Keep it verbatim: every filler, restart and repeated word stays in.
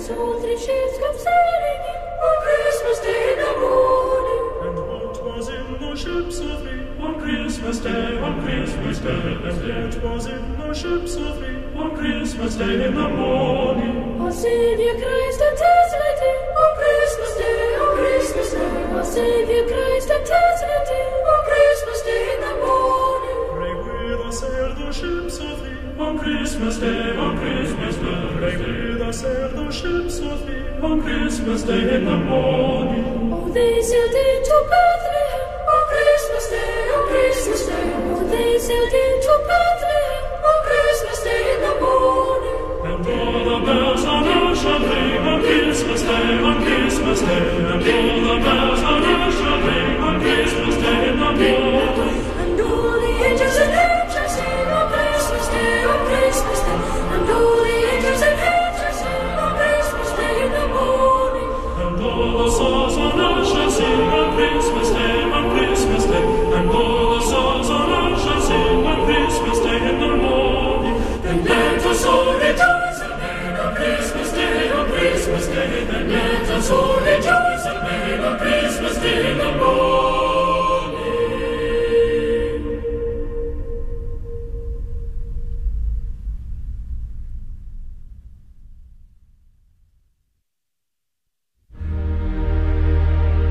all three ships come sailing in on Christmas Day in the morning. And what was in the ships of thee on Christmas Day, on Christmas Day? And yet was in the ships of thee on Christmas Day in the morning. Our Saviour Christ and His Lady on Christmas Day, on Christmas Day. Our Saviour Christ and His Lady on Christmas Day in the morning. Pray with us ere the ships of thee on Christmas Day, on Christmas Day. Pray with us ere the ships of thee on Christmas Day in the morning. Oh, they sailed into Bethlehem on Christmas Day, on Christmas Day. Oh, they sailed into Bethlehem on Christmas Day in the morning. And all the bells on earth shall ring on Christmas Day, on Christmas Day. And all the bells on earth shall ring on Christmas Day in the morning. And all the angels in heaven shall sing on Christmas Day, on Christmas Day. And all the angels in heaven shall sing on Christmas Day in the morning. And all the souls on earth shall sing on Christmas Day, on Christmas Day. And all the souls on earth shall sing on Christmas Day in the morning. Then let us all rejoice and make on Christmas Day, on Christmas Day. Then let us all rejoice and make on Christmas Day in the morning.